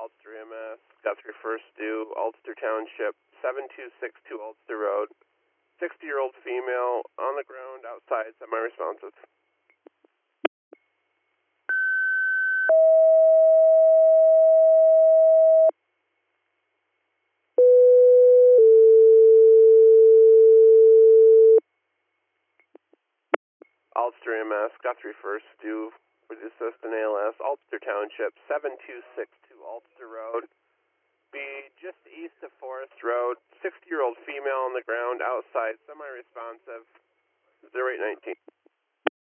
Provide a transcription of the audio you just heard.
Ulster EMS, Guthrie First Due, Ulster Township, 7262 Ulster Road. 60-year-old female on the ground outside, semi-responsive. Ulster EMS, Guthrie First Due, for the assistant ALS, Ulster Township, 7262 Ulster Road. Be just east of Forest Road, 60-year-old female on the ground outside, semi-responsive, 0819.